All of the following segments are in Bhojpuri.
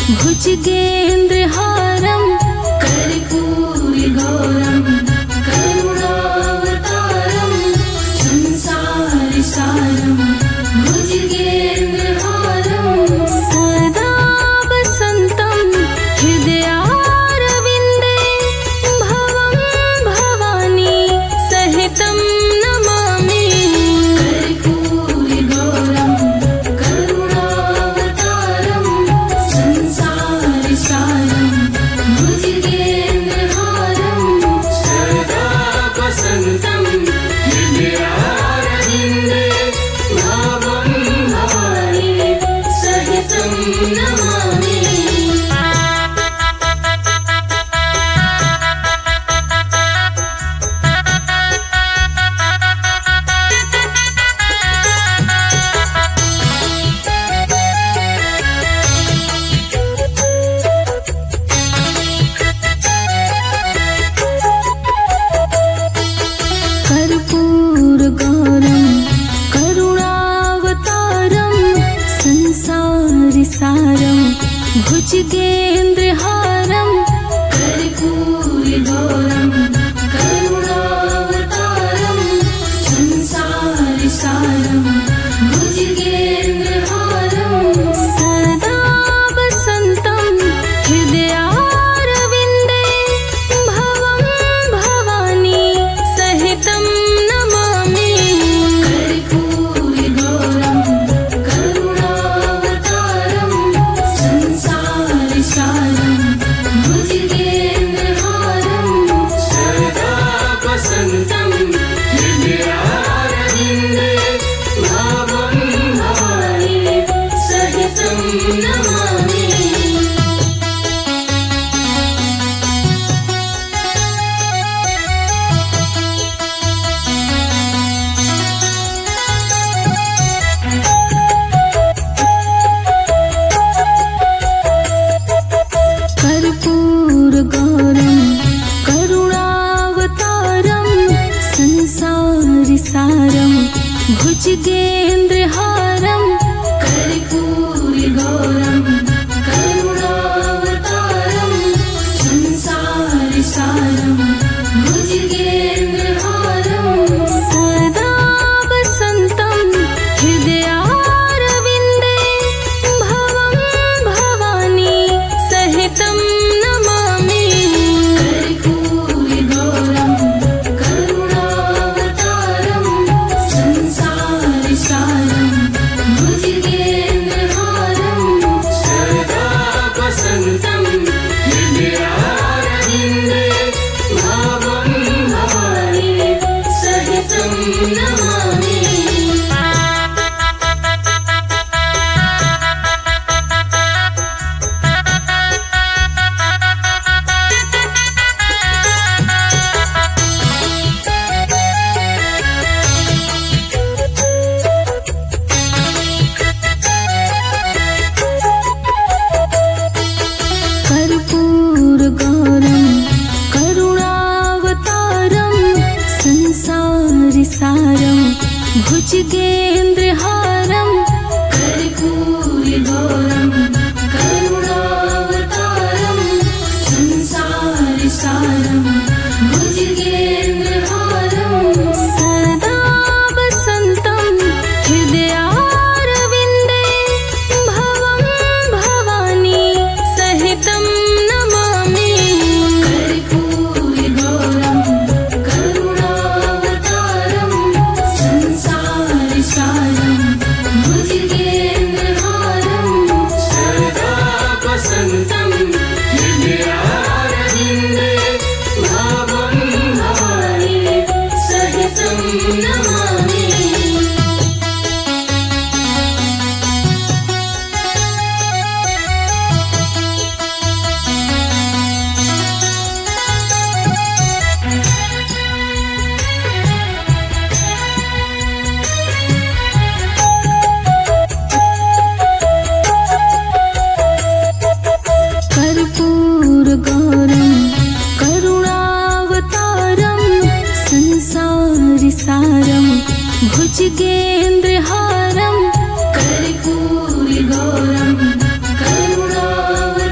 भुजगेन्द्रहारं कर्पूरगौरं करुणावतारं संसारसारं भुजगेन्द्रहारं सदा वसन्तं हृदयारविन्दे भवं भवानी सहितं नमामि कर्पूरगौरं करुणावतारं संसारसारं भुजगेन्द्रहारं सदा वसन्तं हृदयारविन्दे भवं भवानी सहितं नमामि कर्पूरगौरं करुणावतारं संसारसारं भुजगेन्द्रहारं कर्पूरगौरं करुणावतारं संसारसारं भुजगेन्द्रहारं सदा वसन्तं हृदयारविन्दे भवं भवानी सहितं नमामि कर्पूरगौरं करुणावतारं संसारसारं भुजगेन्द्रहारं सदा वसन्तं हृदयारविन्दे भवं भवानी सहितं नमामि कर्पूरगौरं करुणावतारं संसारसारं भुजगेन्द्रहारं कर्पूरगौरं करुणावतारं संसारसारं भुजगेन्द्रहारं सदा वसन्तं हृदयारविन्दे भवं भवानी सहितं नमामि कर्पूरगौरं करुणावतारं संसारसारं भुजगेन्द्रहारं सदा वसन्तं हृदयारविन्दे भवं भवानी सहितं नमामि कर्पूरगौरं करुणावतारं संसारसारं भुजगेन्द्रहारं कर्पूरगौरं करुणावतारं संसारसारं भुजगेन्द्रहारं सदा वसन्तं हृदयारविन्दे भवं भवानी सहितं नमामि कर्पूरगौरं करुणावतारं संसारसारं भुजगेन्द्रहारं सदा वसन्तं हृदयारविन्दे भवं भवानी सहितं नमामि कर्पूरगौरं करुणावतारं संसारसारं भुजगेन्द्रहारं कर्पूरगौरं करुणावतारं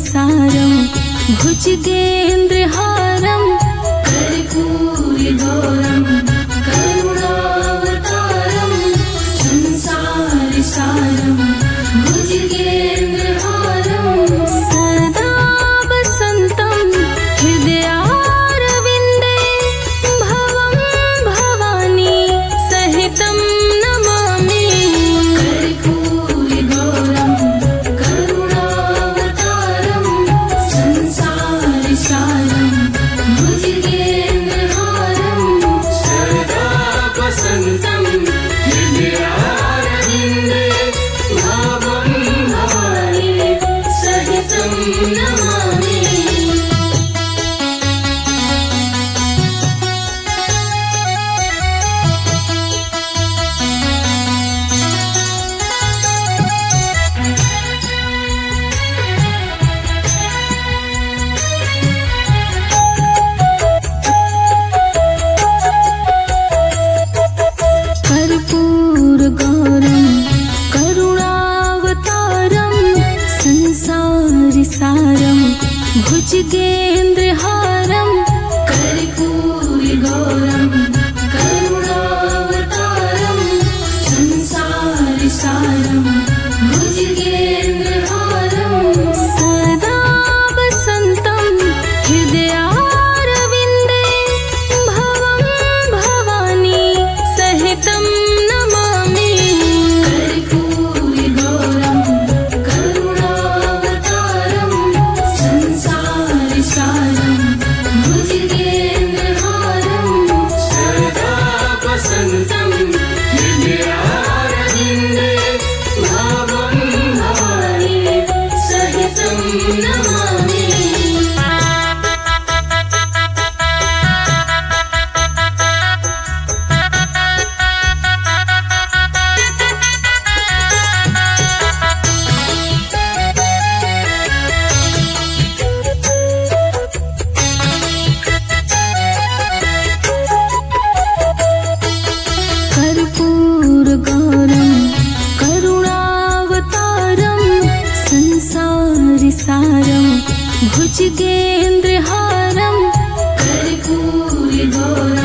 संसारं भुजगेन्द्रहारं कर्पूरगौरं करुणावतारं संसारसारं भुजगेन्द्रहारं सदा वसन्तं हृदयारविन्दे भवं भवानी सहितं नमामि कर्पूरगौरं करुणावतारं संसारसारं भुजगेन्द्रहारं सदा वसन्तं हृदयारविन्दे भवं भवानी सहितं नमामि कर्पूरगौरं करुणावतारं संसारसारं भुजगेन्द्रहारं कर्पूरगौरं करुणावतारं संसारसारं भुजगेन्द्रहारं सदा वसन्तं हृदयारविन्दे भवं भवानी सहितं नमामि कर्पूरगौरं करुणावतारं संसारसारं भुजगेन्द्रहारं सदा वसन्तं हृदयारविन्दे भवं भवानी सहितं नमामि कर्पूरगौरं करुणावतारं संसारसारं भुजगेन्द्रहारं कर्पूरगौरं